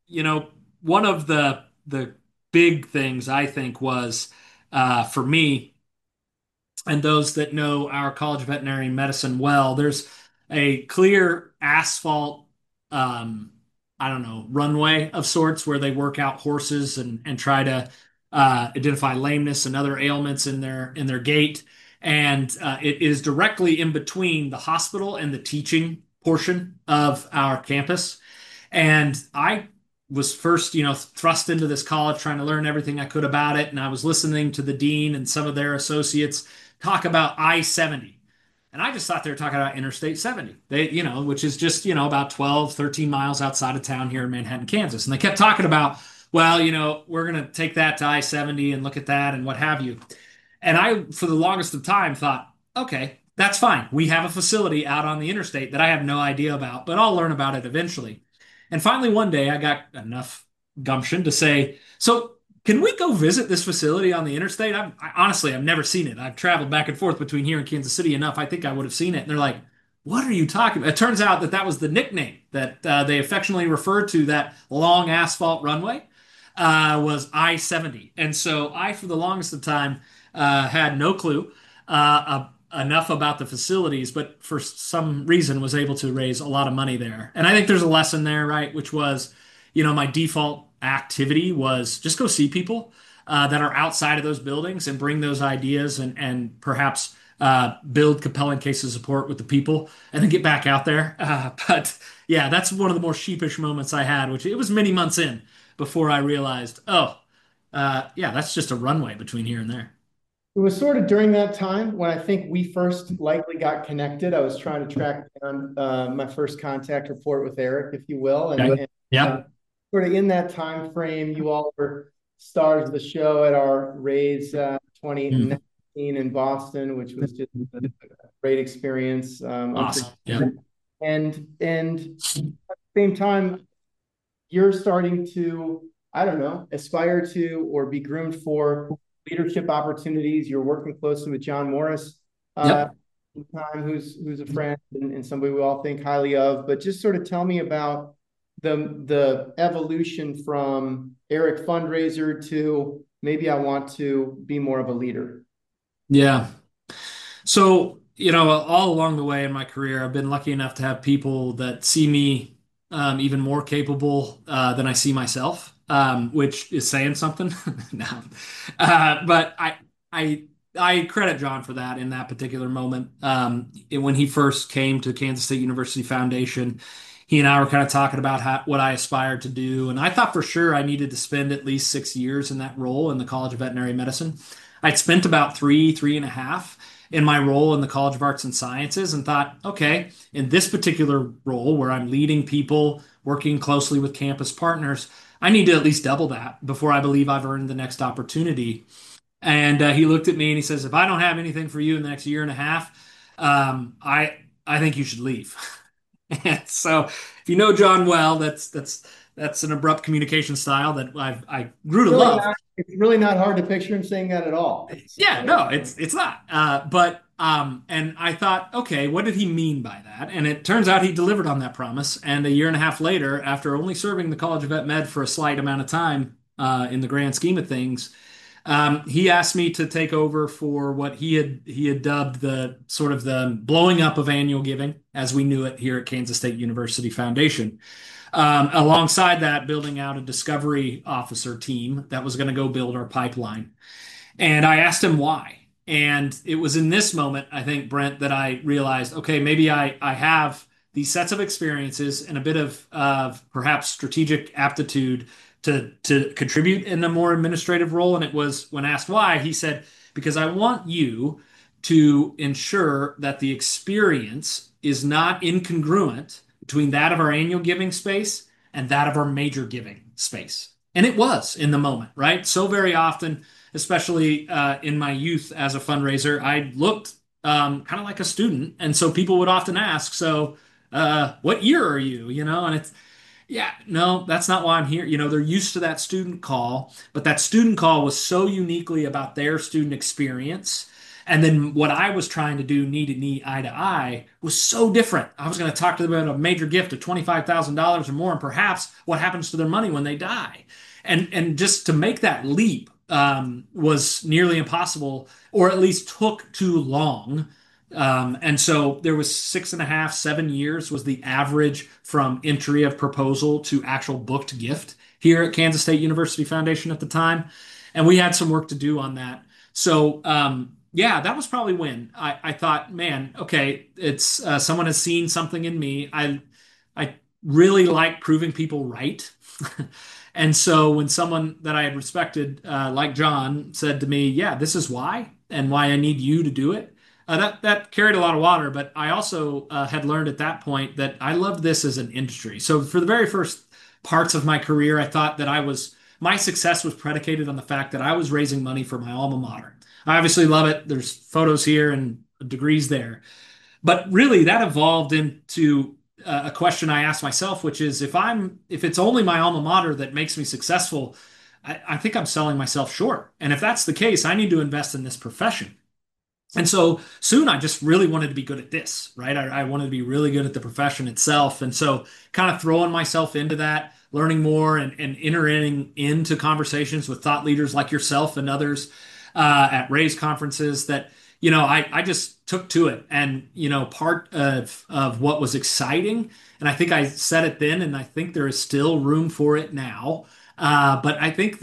One of the big things I think was for me and those that know our College of Veterinary Medicine well, there's a clear asphalt, um, I don't know, runway of sorts where they work out horses and try to identify lameness and other ailments in their gait. And it is directly in between the hospital and the teaching portion of our campus. And I was first, thrust into this college trying to learn everything I could about it. And I was listening to the dean and some of their associates talk about I-70. And I just thought they were talking about Interstate 70. Which is just, about 12, 13 miles outside of town here in Manhattan, Kansas. And they kept talking about, well, we're going to take that to I-70 and look at that and what have you. And I, for the longest of time, thought, okay, that's fine. We have a facility out on the interstate that I have no idea about, but I'll learn about it eventually. And finally, one day, I got enough gumption to say, so can we go visit this facility on the interstate? Honestly, I've never seen it. I've traveled back and forth between here and Kansas City enough. I think I would have seen it. And they're like, what are you talking about? It turns out that was the nickname that they affectionately referred to that long asphalt runway was I-70. And so I, for the longest of time, had no clue enough about the facilities, but for some reason was able to raise a lot of money there. And I think there's a lesson there, right? Which was, my default activity was just go see people that are outside of those buildings and bring those ideas and perhaps build compelling cases of support with the people and then get back out there. But yeah, that's one of the more sheepish moments I had, which it was many months in before I realized, oh, yeah, that's just a runway between here and there. It was sort of during that time when I think we first likely got connected. I was trying to track down my first contact report with Eric, if you will, Okay. and Yeah. sort of in that time frame, you all were stars of the show at our Raise Mm. 2019 in Boston, which was just a great experience. Awesome. Yeah. And at the same time, you're starting to, I don't know, aspire to or be groomed for leadership opportunities. You're working closely with John Morris, uh, Yep. time, who's a friend and somebody we all think highly of. But just sort of tell me about the evolution from Eric fundraiser to maybe I want to be more of a leader. Yeah. So, all along the way in my career, I've been lucky enough to have people that see me even more capable than I see myself, which is saying something. No. But I, I credit John for that in that particular moment. When he first came to Kansas State University Foundation, he and I were kind of talking about what I aspired to do. And I thought for sure I needed to spend at least 6 years in that role in the College of Veterinary Medicine. I'd spent about three and a half in my role in the College of Arts and Sciences and thought, okay, in this particular role where I'm leading people, working closely with campus partners, I need to at least double that before I believe I've earned the next opportunity. And he looked at me and he says, "If I don't have anything for you in the next year and a half, I think you should leave." And so, if you know John well, that's an abrupt communication style that I grew to love. It's really not hard to picture him saying that at all. Yeah, no, it's not. But and I thought, okay, what did he mean by that? And it turns out he delivered on that promise. And a year and a half later, after only serving the College of Vet Med for a slight amount of time, in the grand scheme of things, he asked me to take over for what he had dubbed the sort of the blowing up of annual giving as we knew it here at Kansas State University Foundation. Alongside that, building out a discovery officer team that was going to go build our pipeline. And I asked him why. And it was in this moment, I think, Brent, that I realized, okay, maybe I have these sets of experiences and a bit of perhaps strategic aptitude to contribute in a more administrative role. And it was when asked why, he said, because I want you to ensure that the experience is not incongruent between that of our annual giving space and that of our major giving space. And it was in the moment, right? So very often, especially in my youth as a fundraiser, I looked kind of like a student. And so people would often ask, so what year are you? And it's, yeah, no, that's not why I'm here. They're used to that student call, but that student call was so uniquely about their student experience. And then what I was trying to do knee to knee, eye to eye was so different. I was going to talk to them about a major gift of $25,000 or more, and perhaps what happens to their money when they die. And just to make that leap was nearly impossible, or at least took too long. And so there was 6.5, 7 years was the average from entry of proposal to actual booked gift here at Kansas State University Foundation at the time. And we had some work to do on that. So, yeah, that was probably when I thought, man, okay, it's someone has seen something in me. I really like proving people right. And so when someone that I had respected, like John, said to me, "Yeah, this is why, and why I need you to do it," that carried a lot of water. But I also had learned at that point that I loved this as an industry. So for the very first parts of my career, I thought that my success was predicated on the fact that I was raising money for my alma mater. I obviously love it. There's photos here and degrees there. But really, that evolved into a question I asked myself, which is if it's only my alma mater that makes me successful, I think I'm selling myself short. And if that's the case, I need to invest in this profession. And so soon I just really wanted to be good at this, right? I wanted to be really good at the profession itself. And so kind of throwing myself into that, learning more and entering into conversations with thought leaders like yourself and others at Raise conferences that, I just took to it. And, part of what was exciting, and I think I said it then, and I think there is still room for it now. But I think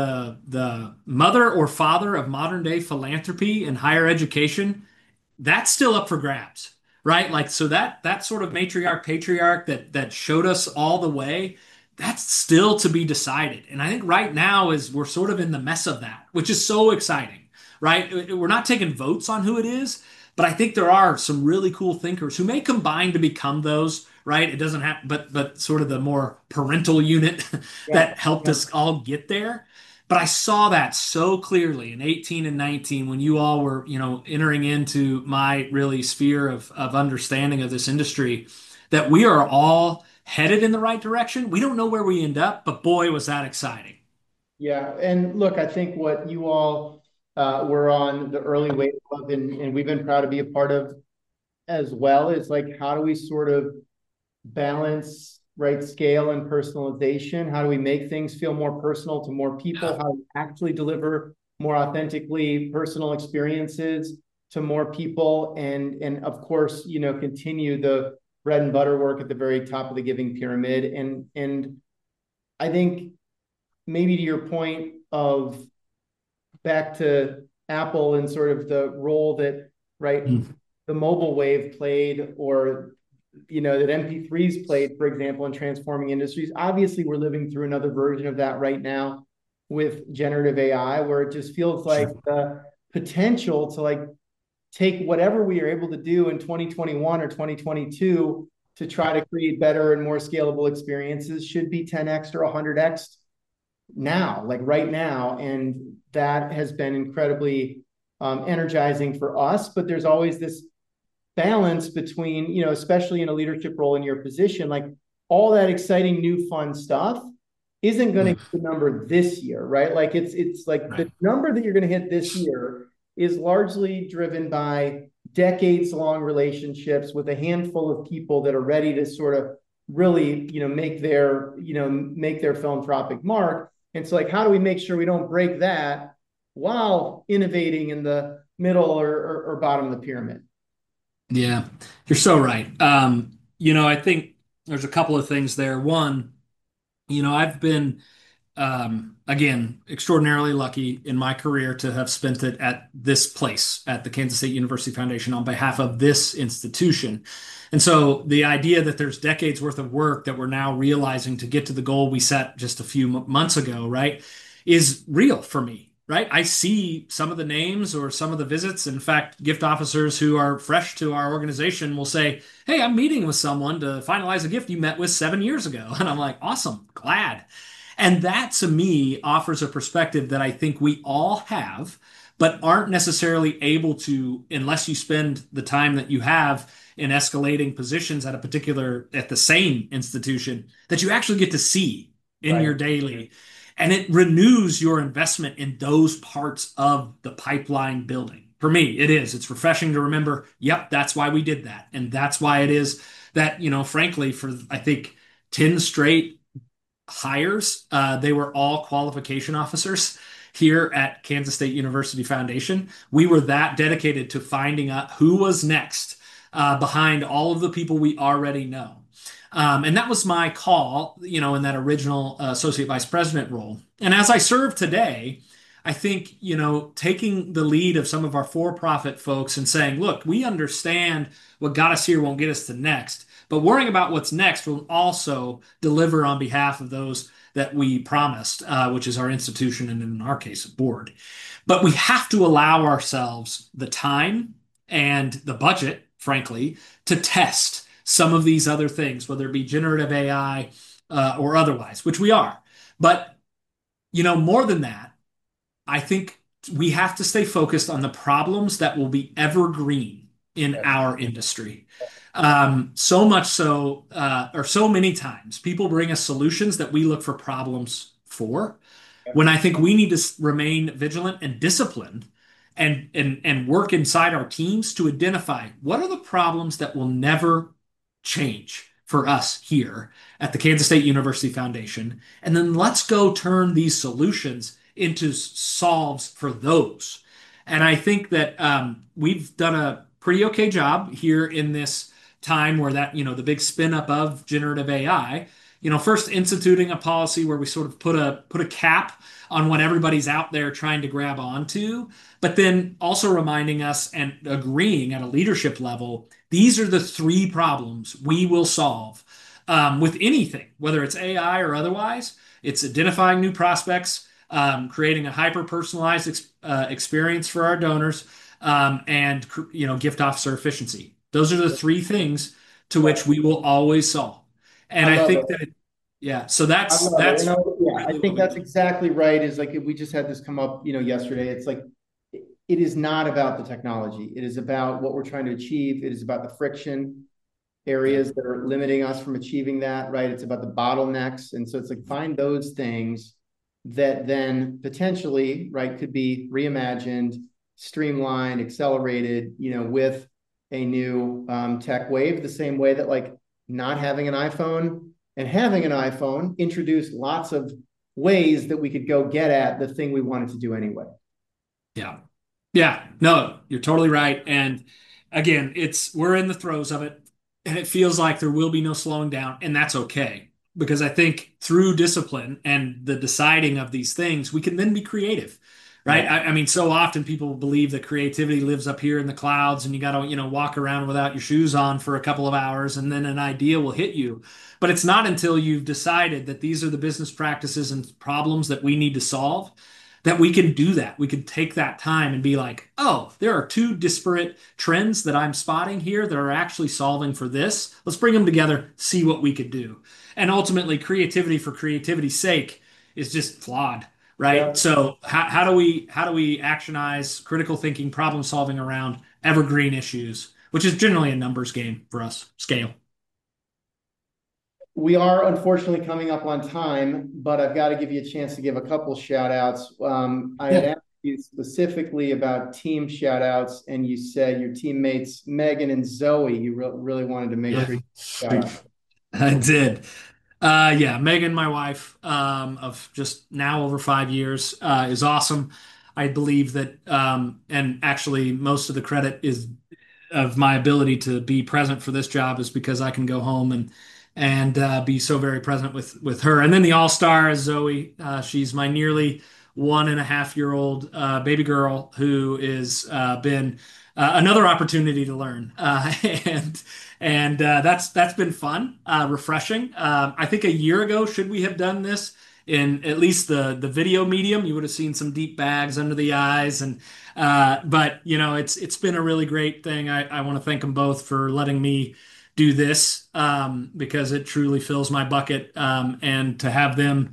the mother or father of modern day philanthropy and higher education, that's still up for grabs, right? Like so that sort of matriarch patriarch that showed us all the way, that's still to be decided. And I think right now is we're sort of in the mess of that, which is so exciting, right? We're not taking votes on who it is, but I think there are some really cool thinkers who may combine to become those, right? It doesn't have, but sort of the more parental unit Yeah. that helped Yeah. us all get there. But I saw that so clearly in 18 and 19 when you all were, entering into my really sphere of understanding of this industry, that we are all headed in the right direction. We don't know where we end up, but boy, was that exciting. Yeah, and look, I think what you all were on the early wave of, and we've been proud to be a part of as well, is like how do we sort of balance right scale and personalization? How do we make things feel more personal to more people? How do we actually deliver more authentically personal experiences to more people? And of course, continue the bread and butter work at the very top of the giving pyramid. And I think maybe to your point of back to Apple and sort of the role that right Mm. the mobile wave played, or that MP3s played, for example, in transforming industries. Obviously, we're living through another version of that right now with generative AI, where it just feels like Sure. the potential to like take whatever we are able to do in 2021 or 2022 to try to create better and more scalable experiences should be 10x or 100x now, like right now. And that has been incredibly energizing for us. But there's always this balance between, especially in a leadership role in your position, like all that exciting new fun stuff isn't going to Mm. hit the number this year, right? Like it's like Right. the number that you're going to hit this year is largely driven by decades long relationships with a handful of people that are ready to sort of really, make their philanthropic mark. And so like, how do we make sure we don't break that while innovating in the middle or bottom of the pyramid? Yeah, you're so right. I think there's a couple of things there. One, I've been again, extraordinarily lucky in my career to have spent it at this place, at the Kansas State University Foundation, on behalf of this institution. And so the idea that there's decades worth of work that we're now realizing to get to the goal we set just a few months ago, right, is real for me. Right. I see some of the names or some of the visits. In fact, gift officers who are fresh to our organization will say, "Hey, I'm meeting with someone to finalize a gift you met with 7 years ago." And I'm like, "Awesome, glad." And that to me offers a perspective that I think we all have, but aren't necessarily able to unless you spend the time that you have in escalating positions at a particular, at the same institution that you actually get to see in Right. your daily. And it renews your investment in those parts of the pipeline building. For me, it is. It's refreshing to remember, yep, that's why we did that. And that's why it is that, frankly, for I think 10 straight hires. They were all qualification officers here at Kansas State University Foundation. We were that dedicated to finding out who was next behind all of the people we already know. And that was my call, in that original associate vice president role. And as I serve today, I think, taking the lead of some of our for-profit folks and saying, look, we understand what got us here won't get us to next, but worrying about what's next will also deliver on behalf of those that we promised, which is our institution and in our case, a board. But we have to allow ourselves the time and the budget, frankly, to test some of these other things, whether it be generative AI or otherwise, which we are. But, more than that, I think we have to stay focused on the problems that will be evergreen in Yes. our industry. So much so, or so many times, people bring us solutions that we look for problems for. Yep. When I think we need to remain vigilant and disciplined and work inside our teams to identify what are the problems that will never change for us here at the Kansas State University Foundation. And then let's go turn these solutions into solves for those. And I think that we've done a pretty okay job here in this time where that, the big spin up of generative AI, first instituting a policy where we sort of put a cap on what everybody's out there trying to grab onto, but then also reminding us and agreeing at a leadership level, these are the three problems we will solve with anything, whether it's AI or otherwise. It's identifying new prospects, creating a hyper personalized experience for our donors, and gift officer efficiency. Those are the three things to which we will always solve. I And I love think it. that, yeah, so I that's love it. that's Yeah, I really what think we that's do. exactly right. Is like we just had this come up, yesterday. It's like it is not about the technology. It is about what we're trying to achieve. It is about the friction Yeah. areas that are limiting us from achieving that, right? It's about the bottlenecks. And so it's like find those things that then potentially, right, could be reimagined, streamlined, accelerated, with a new tech wave, the same way that like not having an iPhone and having an iPhone introduced lots of ways that we could go get at the thing we wanted to do anyway. Yeah. Yeah. No, you're totally right. And again, we're in the throes of it, and it feels like there will be no slowing down, and that's okay. Because I think through discipline and the deciding of these things, we can then be creative. Right. Right. I mean, so often people believe that creativity lives up here in the clouds and you got to, walk around without your shoes on for a couple of hours and then an idea will hit you. But it's not until you've decided that these are the business practices and problems that we need to solve that we can do that. We can take that time and be like, oh, there are two disparate trends that I'm spotting here that are actually solving for this. Let's bring them together, see what we could do. And ultimately, creativity for creativity's sake is just flawed, right? Yeah. So how do we actionize critical thinking, problem solving around evergreen issues, which is generally a numbers game for us, scale. We are unfortunately coming up on time, but I've got to give you a chance to give a couple shout outs. I had Yeah. asked you specifically about team shout outs, and you said your teammates, Megan and Zoe, you really wanted to make Yeah. sure you shout out. I did. Yeah, Megan, my wife, of just now over 5 years, is awesome. I believe that, and actually, most of the credit is of my ability to be present for this job is because I can go home and be so very present with her. And then the all star is Zoe. She's my nearly 1.5 year old baby girl who is been another opportunity to learn, and that's been fun, refreshing. I think a year ago, should we have done this in at least the video medium, you would have seen some deep bags under the eyes, and but it's been a really great thing. I want to thank them both for letting me do this because it truly fills my bucket, and to have them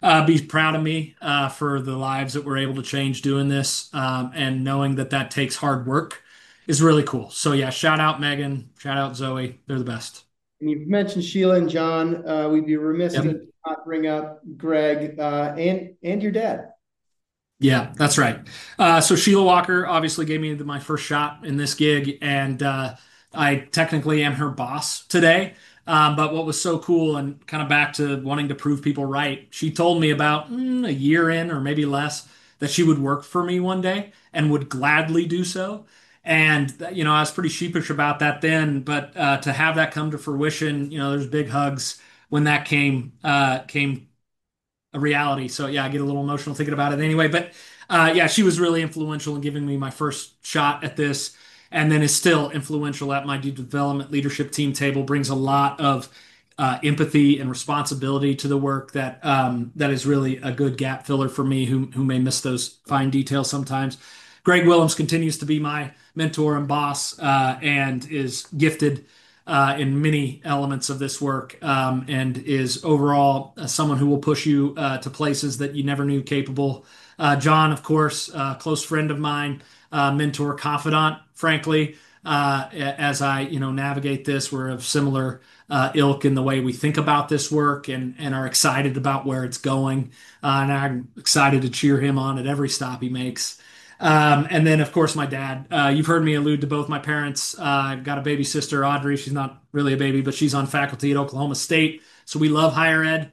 be proud of me for the lives that we're able to change doing this, and knowing that that takes hard work is really cool. So yeah, shout out Megan, shout out Zoe, they're the best. And you've mentioned Sheila and John. We'd be remiss Yep. to not bring up Greg and your dad. Yeah, that's right. So Sheila Walker obviously gave me my first shot in this gig, and I technically am her boss today. But what was so cool, and kind of back to wanting to prove people right, she told me about a year in or maybe less that she would work for me one day and would gladly do so. And I was pretty sheepish about that then, but to have that come to fruition, there's big hugs when that came a reality. So yeah, I get a little emotional thinking about it anyway. But yeah, she was really influential in giving me my first shot at this, and then is still influential at my development leadership team table. Brings a lot of empathy and responsibility to the work that is really a good gap filler for me, who may miss those fine details sometimes. Greg Willems continues to be my mentor and boss, and is gifted in many elements of this work, and is overall someone who will push you to places that you never knew capable. John, of course, a close friend of mine, mentor, confidant, frankly, as I navigate this. We're of similar ilk in the way we think about this work, and are excited about where it's going. And I'm excited to cheer him on at every stop he makes. And then, of course, my dad. You've heard me allude to both my parents. I've got a baby sister, Audrey. She's not really a baby, but she's on faculty at Oklahoma State. So we love higher ed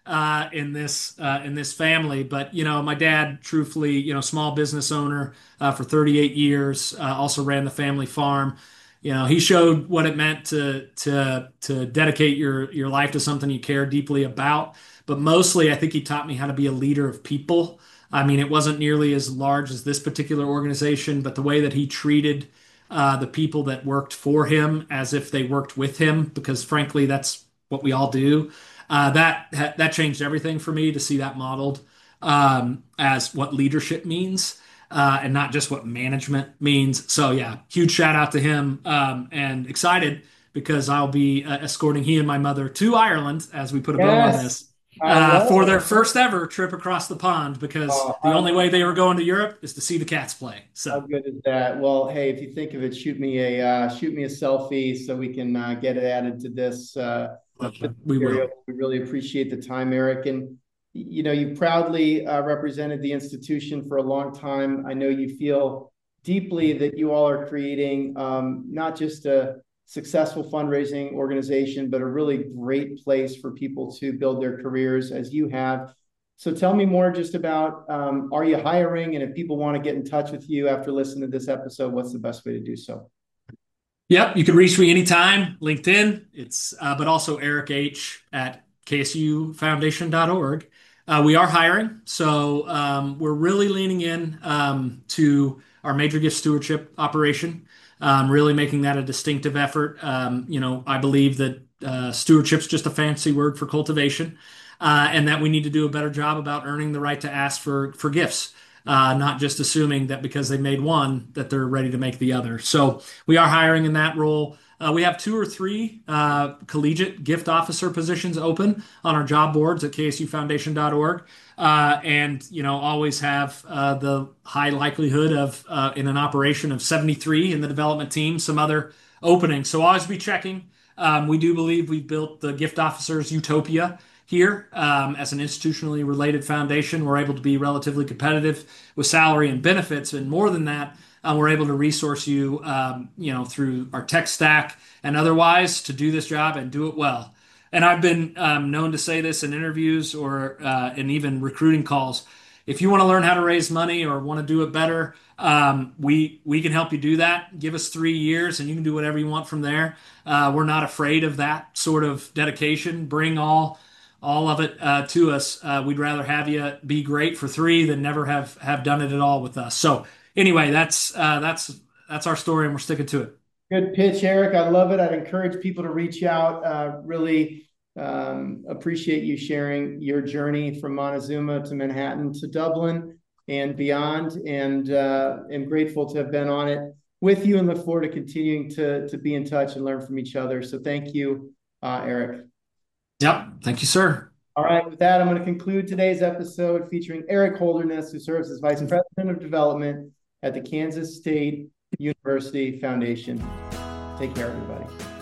in this family. But my dad, truthfully, small business owner for 38 years. Also ran the family farm. He showed what it meant to dedicate your life to something you care deeply about. But mostly, I think he taught me how to be a leader of people. I mean, it wasn't nearly as large as this particular organization, but the way that he treated the people that worked for him as if they worked with him, because frankly, that's what we all do. That changed everything for me to see that modeled as what leadership means, and not just what management means. So yeah, huge shout out to him, and excited because I'll be escorting he and my mother to Ireland as we put a bow on Yes, this, I love for their it. first ever trip across the pond, because Oh, the only way they were going to Europe is to see the Cats play. how So good is that? Well, hey, if you think of it, shoot me a selfie so we can get it added to this we material. will. We really appreciate the time, Eric, and you proudly represented the institution for a long time. I know you feel deeply that you all are creating not just a successful fundraising organization, but a really great place for people to build their careers as you have. So tell me more just about, are you hiring? And if people want to get in touch with you after listening to this episode, what's the best way to do so? Yep, you can reach me anytime. LinkedIn, but also Eric H at ksufoundation.org. We are hiring, so we're really leaning in to our major gift stewardship operation, really making that a distinctive effort. I believe that stewardship's just a fancy word for cultivation, and that we need to do a better job about earning the right to ask for gifts. Not just assuming that because they made one that they're ready to make the other. So we are hiring in that role. We have 2 or 3 collegiate gift officer positions open on our job boards at ksufoundation.org. And always have the high likelihood of in an operation of 73 in the development team, some other openings. So always be checking. We do believe we've built the gift officers utopia here, as an institutionally related foundation. We're able to be relatively competitive with salary and benefits, and more than that, we're able to resource you, through our tech stack and otherwise to do this job and do it well. And I've been known to say this in interviews or in even recruiting calls. If you want to learn how to raise money or want to do it better, we can help you do that. Give us 3 years, and you can do whatever you want from there. We're not afraid of that sort of dedication. Bring all of it to us. We'd rather have you be great for 3 than never have done it at all with us. So anyway, that's our story, and we're sticking to it. Good pitch, Eric. I love it. I'd encourage people to reach out. Really appreciate you sharing your journey from Montezuma to Manhattan to Dublin and beyond. And am grateful to have been on it with you and look forward to continuing to be in touch and learn from each other. So thank you, Eric. Yep. Thank you, sir. All right, with that, I'm going to conclude today's episode featuring Eric Holderness, who serves as Vice President of Development at the Kansas State University Foundation. Take care, everybody.